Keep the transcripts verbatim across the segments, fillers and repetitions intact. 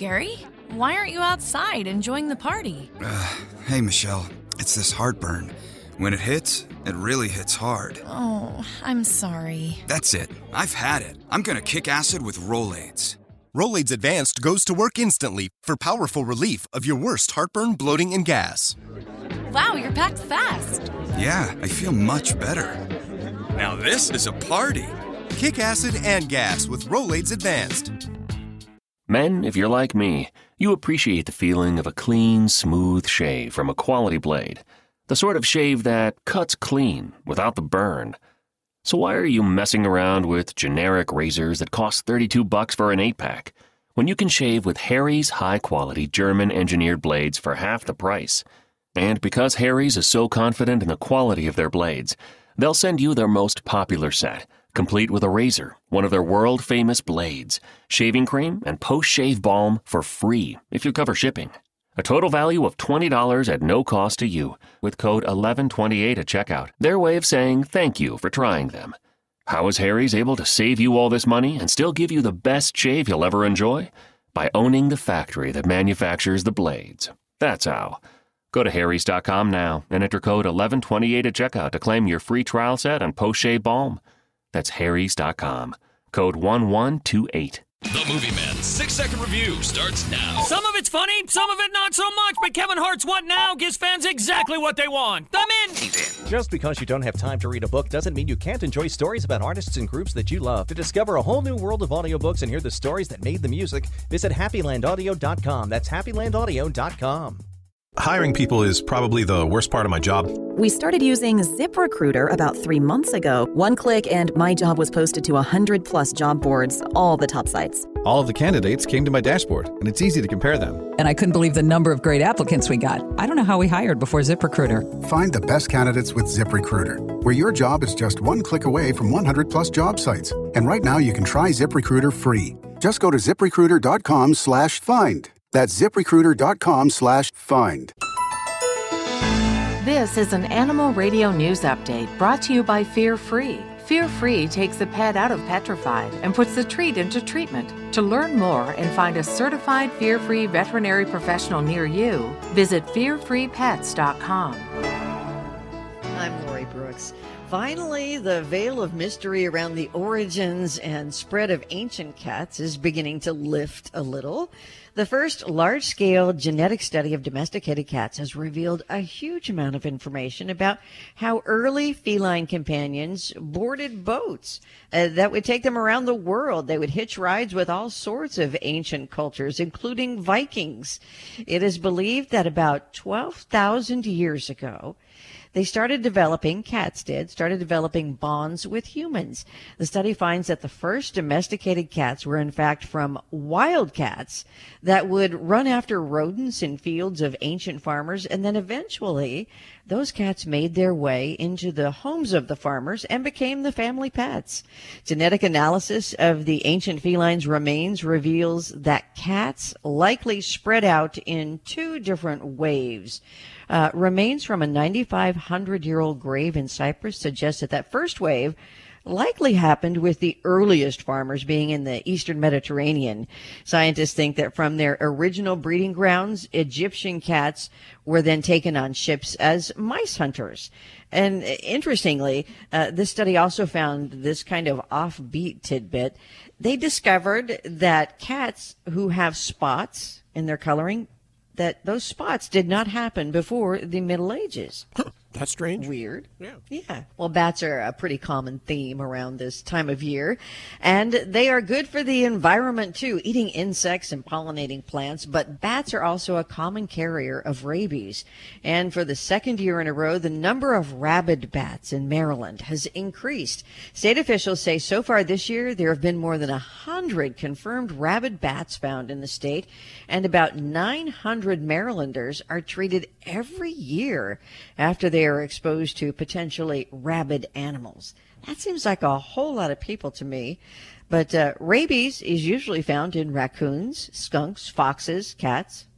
Gary? Why aren't you outside enjoying the party? Uh, hey, Michelle. It's this heartburn. When it hits, it really hits hard. Oh, I'm sorry. That's it. I've had it. I'm gonna kick acid with Rolaids. Rolaids Advanced goes to work instantly for powerful relief of your worst heartburn, bloating, and gas. Wow, you're packed fast. Yeah, I feel much better. Now this is a party. Kick acid and gas with Rolaids Advanced. Men, if you're like me, you appreciate the feeling of a clean, smooth shave from a quality blade. The sort of shave that cuts clean without the burn. So why are you messing around with generic razors that cost thirty-two bucks for an eight-pack when you can shave with Harry's high-quality German-engineered blades for half the price? And because Harry's is so confident in the quality of their blades, they'll send you their most popular set, complete with a razor, one of their world-famous blades, shaving cream, and post-shave balm for free if you cover shipping. A total value of twenty dollars at no cost to you, with code eleven twenty-eight at checkout. Their way of saying thank you for trying them. How is Harry's able to save you all this money and still give you the best shave you'll ever enjoy? By owning the factory that manufactures the blades. That's how. Go to harrys dot com now and enter code eleven twenty-eight at checkout to claim your free trial set on post-shave balm. That's harrys dot com. Code one one two eight. The Movie Man six-second review starts now. Some of it's funny, some of it not so much, but Kevin Hart's What Now gives fans exactly what they want. I'm in! He's in. Just because you don't have time to read a book doesn't mean you can't enjoy stories about artists and groups that you love. To discover a whole new world of audiobooks and hear the stories that made the music, visit happy land audio dot com. That's happy land audio dot com. Hiring people is probably the worst part of my job. We started using ZipRecruiter about three months ago. One click and my job was posted to one hundred plus job boards, all the top sites. All of the candidates came to my dashboard, and it's easy to compare them. And I couldn't believe the number of great applicants we got. I don't know how we hired before ZipRecruiter. Find the best candidates with ZipRecruiter, where your job is just one click away from one hundred plus job sites. And right now you can try ZipRecruiter free. Just go to ziprecruiter dot com slash find. That's ziprecruiter dot com slash find. This is an Animal Radio News Update brought to you by Fear Free. Fear Free takes the pet out of petrified and puts the treat into treatment. To learn more and find a certified Fear Free veterinary professional near you, visit fear free pets dot com. I'm Lori Brooks. Finally, the veil of mystery around the origins and spread of ancient cats is beginning to lift a little. The first large-scale genetic study of domesticated cats has revealed a huge amount of information about how early feline companions boarded boats uh, that would take them around the world. They would hitch rides with all sorts of ancient cultures, including Vikings. It is believed that about twelve thousand years ago, they started developing, cats did, started developing bonds with humans. The study finds that the first domesticated cats were in fact from wild cats that would run after rodents in fields of ancient farmers, and then eventually those cats made their way into the homes of the farmers and became the family pets. Genetic analysis of the ancient felines' remains reveals that cats likely spread out in two different waves. Uh, remains from a ninety-five hundred year old grave in Cyprus suggest that that first wave likely happened with the earliest farmers being in the eastern Mediterranean. Scientists think that from their original breeding grounds, Egyptian cats were then taken on ships as mice hunters. And interestingly, uh, this study also found this kind of offbeat tidbit. They discovered that cats who have spots in their coloring, that those spots did not happen before the Middle Ages. That's strange. Weird. Yeah. Yeah. Well, bats are a pretty common theme around this time of year, and they are good for the environment too, eating insects and pollinating plants. But bats are also a common carrier of rabies. And for the second year in a row, the number of rabid bats in Maryland has increased. State officials say so far this year, there have been more than a hundred confirmed rabid bats found in the state, and about nine hundred Marylanders are treated every year after they are exposed to potentially rabid animals. That seems like a whole lot of people to me. But uh, rabies is usually found in raccoons, skunks, foxes, cats,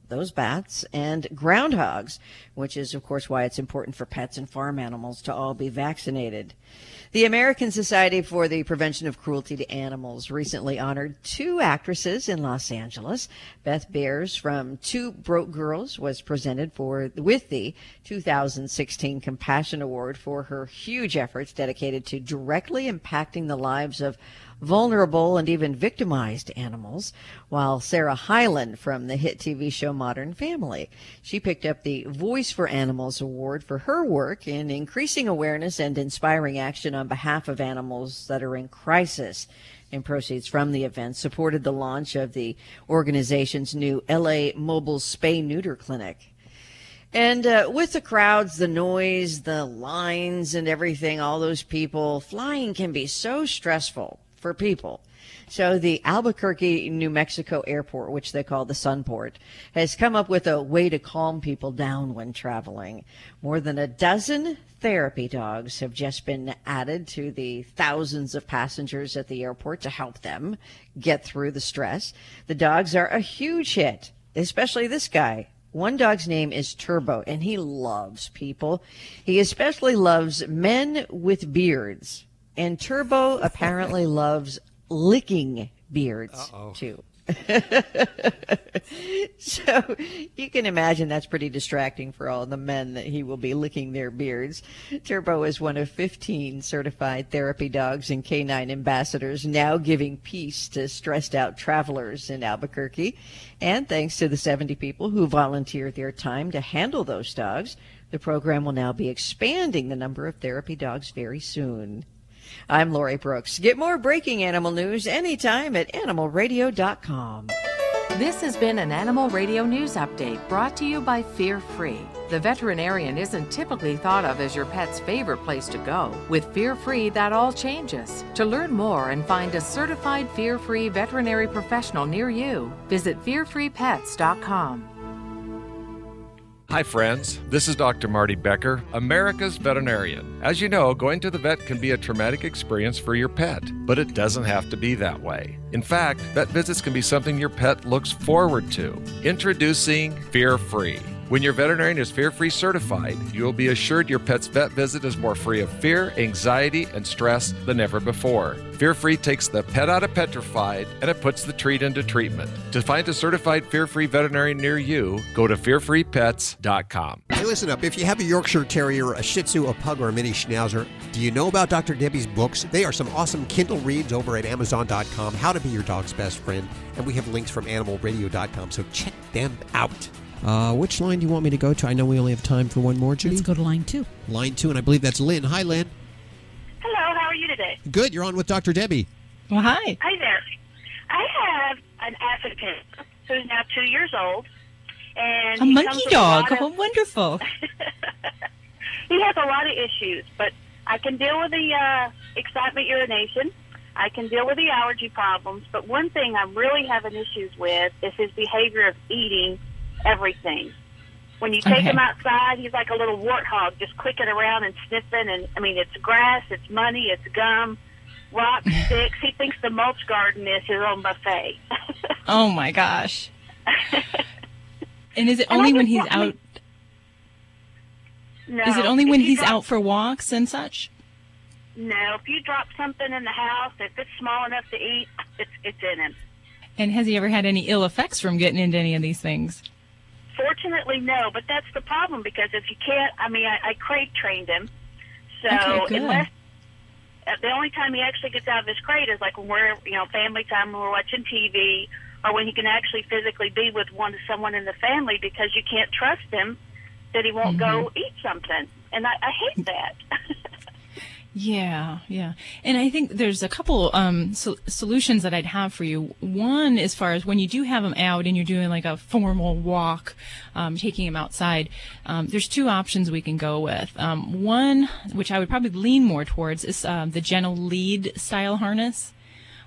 those bats, and groundhogs, which is, of course, why it's important for pets and farm animals to all be vaccinated. The American Society for the Prevention of Cruelty to Animals recently honored two actresses in Los Angeles. Beth Bears from Two Broke Girls was presented for with the two thousand sixteen Compassion Award for her huge efforts dedicated to directly impacting the lives of vulnerable and even victimized animals, while Sarah Hyland from the hit T V show Modern Family. She picked up the Voice for Animals Award for her work in increasing awareness and inspiring action on behalf of animals that are in crisis. And proceeds from the event supported the launch of the organization's new L A Mobile Spay-Neuter Clinic. And uh, with the crowds, the noise, the lines and everything, all those people, flying can be so stressful for people. So the Albuquerque, New Mexico airport, which they call the Sunport, has come up with a way to calm people down when traveling. More than a dozen therapy dogs have just been added to the thousands of passengers at the airport to help them get through the stress. The dogs are a huge hit, especially this guy. One dog's name is Turbo, and he loves people. He especially loves men with beards. And Turbo apparently loves licking beards, Uh-oh. too. So you can imagine that's pretty distracting for all the men that he will be licking their beards. Turbo is one of fifteen certified therapy dogs and canine ambassadors, now giving peace to stressed out travelers in Albuquerque. And thanks to the seventy people who volunteered their time to handle those dogs, the program will now be expanding the number of therapy dogs very soon. I'm Lori Brooks. Get more breaking animal news anytime at animal radio dot com. This has been an Animal Radio News Update brought to you by Fear Free. The veterinarian isn't typically thought of as your pet's favorite place to go. With Fear Free, that all changes. To learn more and find a certified Fear Free veterinary professional near you, visit fear free pets dot com. Hi friends, this is Doctor Marty Becker, America's veterinarian. As you know, going to the vet can be a traumatic experience for your pet, but it doesn't have to be that way. In fact, vet visits can be something your pet looks forward to. Introducing Fear Free. When your veterinarian is Fear Free certified, you will be assured your pet's vet visit is more free of fear, anxiety, and stress than ever before. Fear Free takes the pet out of petrified and it puts the treat into treatment. To find a certified Fear Free veterinarian near you, go to fear free pets dot com. Hey, listen up. If you have a Yorkshire Terrier, a Shih Tzu, a Pug, or a Mini Schnauzer, do you know about Doctor Debbie's books? They are some awesome Kindle reads over at amazon dot com, How to Be Your Dog's Best Friend, and we have links from animal radio dot com, so check them out. Uh, which line do you want me to go to? I know we only have time for one more, Judy. Let's go to line two. Line two, and I believe that's Lynn. Hi, Lynn. Hello, how are you today? Good. You're on with Doctor Debbie. Well, hi. Hi there. I have an African who's now two years old. And a he monkey comes with dog. A lot Oh, of, wonderful. he has a lot of issues, but I can deal with the uh, excitement urination. I can deal with the allergy problems. But one thing I'm really having issues with is his behavior of eating everything. When you take Okay. him outside, he's like a little warthog, just clicking around and sniffing. And I mean, it's grass, it's money, it's gum, rocks, sticks. He thinks the mulch garden is his own buffet. Oh, my gosh. And is it And only I when just he's want- I mean- out? No. Is it only if when you he's drop- out for walks and such? No. If you drop something in the house, if it's small enough to eat, it's it's in him. And has he ever had any ill effects from getting into any of these things? Fortunately, no. But that's the problem, because if you can't, I mean, I, I crate trained him. So Okay, good. unless uh, the only time he actually gets out of his crate is like when we're, you know, family time, when we're watching T V, or when he can actually physically be with one someone in the family, because you can't trust him that he won't go eat something. And I, I hate that. Yeah, yeah. And I think there's a couple um, so- solutions that I'd have for you. One, as far as when you do have them out and you're doing like a formal walk, um, taking them outside, um, there's two options we can go with. Um, one, which I would probably lean more towards, is um, the gentle lead style harness.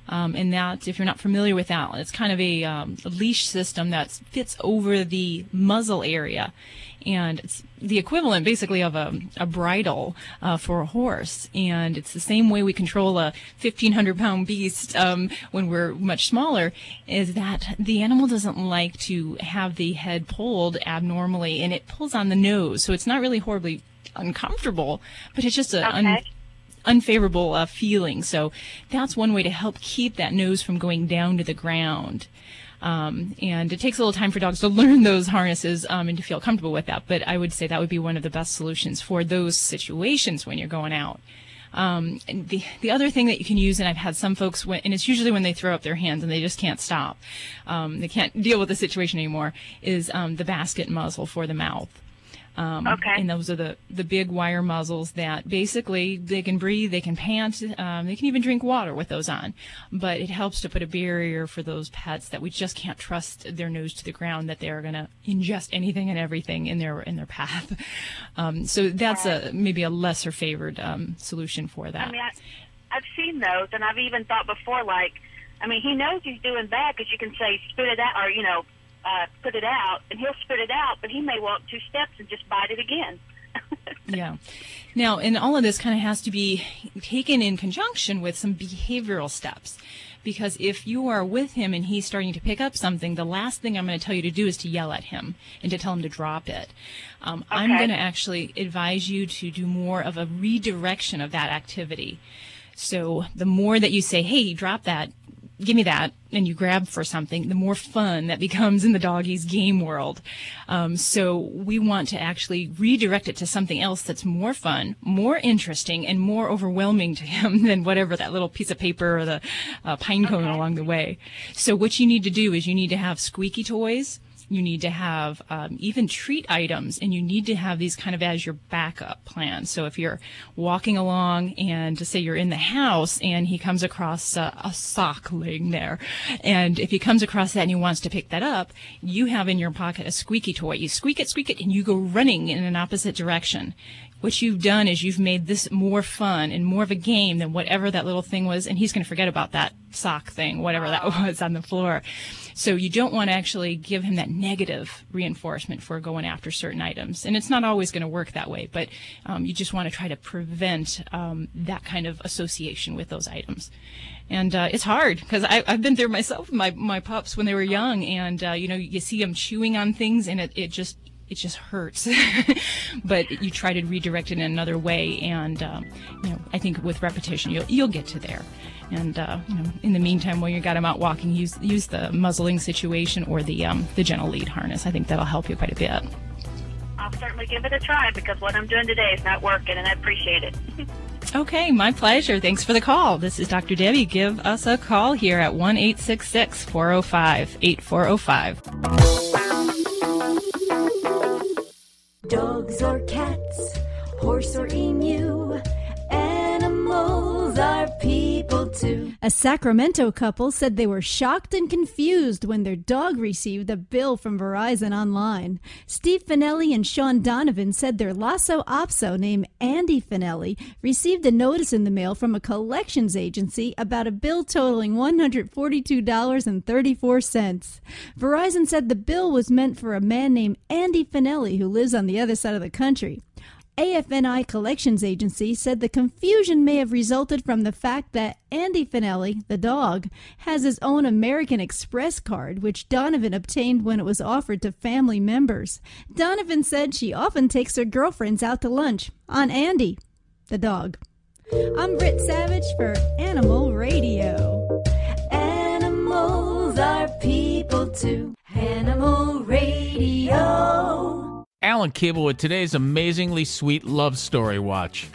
Um, and that, if you're not familiar with that, it's kind of a, um, a leash system that fits over the muzzle area. And it's the equivalent, basically, of a, a bridle uh, for a horse. And it's the same way we control a fifteen hundred pound beast um, when we're much smaller, is that the animal doesn't like to have the head pulled abnormally, and it pulls on the nose. So it's not really horribly uncomfortable, but it's just a... Okay. Un- unfavorable uh, feeling. So that's one way to help keep that nose from going down to the ground. Um, and it takes a little time for dogs to learn those harnesses um, and to feel comfortable with that. But I would say that would be one of the best solutions for those situations when you're going out. Um, and the the other thing that you can use, and I've had some folks, when, and it's usually when they throw up their hands and they just can't stop, um, they can't deal with the situation anymore, is um, the basket muzzle for the mouth. Um, okay. And those are the, the big wire muzzles that basically they can breathe, they can pant, um, they can even drink water with those on. But it helps to put a barrier for those pets that we just can't trust their nose to the ground, that they're going to ingest anything and everything in their in their path. Um, so that's a maybe a lesser favored um, solution for that. I mean, I, I've seen those, and I've even thought before, like, I mean, he knows he's doing bad because you can say spit it out, or, you know, Uh, put it out, and he'll spit it out, but he may walk two steps and just bite it again. Yeah. Now, and all of this kind of has to be taken in conjunction with some behavioral steps, because if you are with him and he's starting to pick up something, the last thing I'm going to tell you to do is to yell at him and to tell him to drop it. Um, okay. I'm going to actually advise you to do more of a redirection of that activity. So the more that you say, hey, drop that, give me that, and you grab for something, the more fun that becomes in the doggie's game world. Um, so we want to actually redirect it to something else that's more fun, more interesting, and more overwhelming to him than whatever that little piece of paper or the uh, pine cone along the way. So what you need to do is you need to have squeaky toys. You need to have um, even treat items, and you need to have these kind of as your backup plan. So if you're walking along and to say you're in the house and he comes across a, a sock laying there, and if he comes across that and he wants to pick that up, you have in your pocket a squeaky toy. You squeak it, squeak it, and you go running in an opposite direction. What you've done is you've made this more fun and more of a game than whatever that little thing was, and he's going to forget about that sock thing, whatever that was on the floor. So you don't want to actually give him that negative reinforcement for going after certain items. And it's not always going to work that way, but um, you just want to try to prevent um, that kind of association with those items. And uh, it's hard, because I've been there myself, my, my pups when they were young, and uh, you know, you see them chewing on things, and it, it just it just hurts. But you try to redirect it in another way, and um, you know, I think with repetition you'll you'll get to there. And uh, you know, in the meantime, while you got them out walking, use use the muzzling situation or the um, the gentle lead harness. I think that'll help you quite a bit. I'll certainly give it a try, because what I'm doing today is not working, and I appreciate it. Okay, my pleasure. Thanks for the call. This is Doctor Debbie. Give us a call here at one eight six six, four oh five, eight four oh five. Dogs or cats, horse or emu, animals are people too. A Sacramento couple said they were shocked and confused when their dog received a bill from Verizon online. Steve Finelli and Sean Donovan said their Lhasa Apso named Andy Finelli received a notice in the mail from a collections agency about a bill totaling one hundred forty-two dollars and thirty-four cents. Verizon said the bill was meant for a man named Andy Finelli who lives on the other side of the country. A F N I Collections Agency said the confusion may have resulted from the fact that Andy Finelli, the dog, has his own American Express card, which Donovan obtained when it was offered to family members. Donovan said she often takes her girlfriends out to lunch on Andy, the dog. I'm Britt Savage for Animal Radio. Animals are people too. Animal Radio. Alan Cable with today's amazingly sweet love story watch.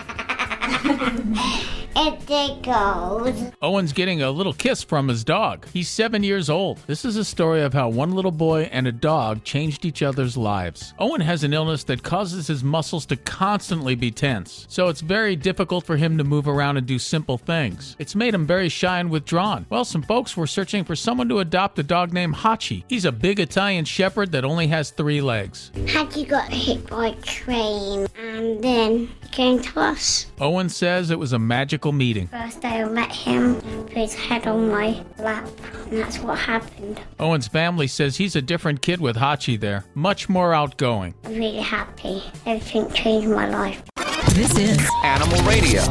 It it goes. Owen's getting a little kiss from his dog. He's seven years old. This is a story of how one little boy and a dog changed each other's lives. Owen has an illness that causes his muscles to constantly be tense, so it's very difficult for him to move around and do simple things. It's made him very shy and withdrawn. Well, some folks were searching for someone to adopt a dog named Hachi. He's a big Italian shepherd that only has three legs. Hachi got hit by a train and then came to us. Owen says it was a magical critical meeting. First day I met him, put his head on my lap, and that's what happened. Owen's family says he's a different kid with Hachi there, much more outgoing. Really happy. Everything changed my life. This is Animal Radio.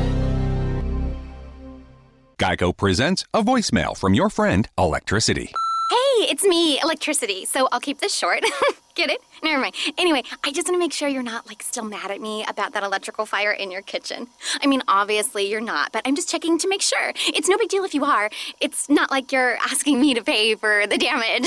Geico presents a voicemail from your friend, Electricity. Hey, it's me, Electricity, so I'll keep this short. Get it? Never mind. Anyway, I just want to make sure you're not, like, still mad at me about that electrical fire in your kitchen. I mean, obviously you're not, but I'm just checking to make sure. It's no big deal if you are. It's not like you're asking me to pay for the damage.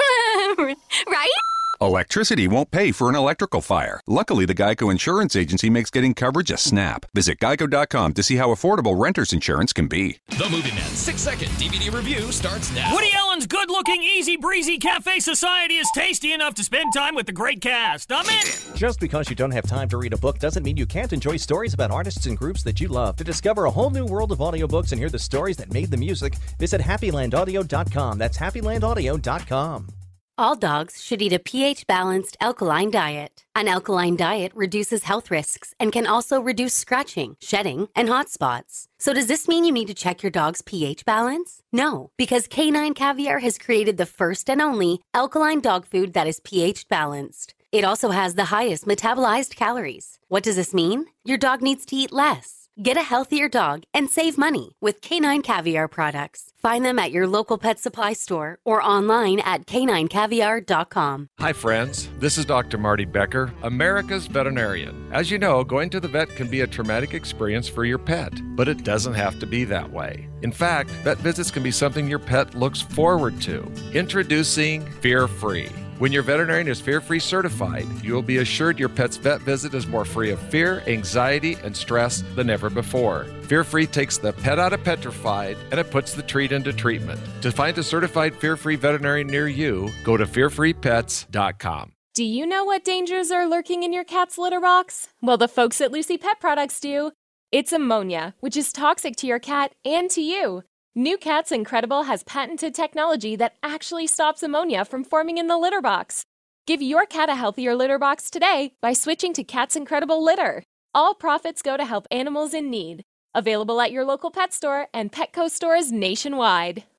Right? Electricity won't pay for an electrical fire. Luckily, the Geico Insurance Agency makes getting coverage a snap. Visit geico dot com to see how affordable renter's insurance can be. The Movie Man six-second D V D review starts now. Woody Allen's good-looking, easy-breezy Cafe Society is tasty enough to spend time with the great cast. I'm in! Just because you don't have time to read a book doesn't mean you can't enjoy stories about artists and groups that you love. To discover a whole new world of audiobooks and hear the stories that made the music, visit happy land audio dot com. That's happy land audio dot com. All dogs should eat a pH-balanced alkaline diet. An alkaline diet reduces health risks and can also reduce scratching, shedding, and hot spots. So does this mean you need to check your dog's pH balance? No, because Canine Caviar has created the first and only alkaline dog food that is pH balanced. It also has the highest metabolized calories. What does this mean? Your dog needs to eat less. Get a healthier dog and save money with Canine Caviar products. Find them at your local pet supply store or online at canine caviar dot com. Hi, friends. This is Doctor Marty Becker, America's veterinarian. As you know, going to the vet can be a traumatic experience for your pet, but it doesn't have to be that way. In fact, vet visits can be something your pet looks forward to. Introducing Fear Free. When your veterinarian is fear-free certified, you will be assured your pet's vet visit is more free of fear, anxiety, and stress than ever before. Fear-free takes the pet out of petrified, and it puts the treat into treatment. To find a certified fear-free veterinarian near you, go to fear free pets dot com. Do you know what dangers are lurking in your cat's litter box? Well, the folks at Lucy Pet Products do. It's ammonia, which is toxic to your cat and to you. New Cat's Incredible has patented technology that actually stops ammonia from forming in the litter box. Give your cat a healthier litter box today by switching to Cat's Incredible Litter. All profits go to help animals in need. Available at your local pet store and Petco stores nationwide.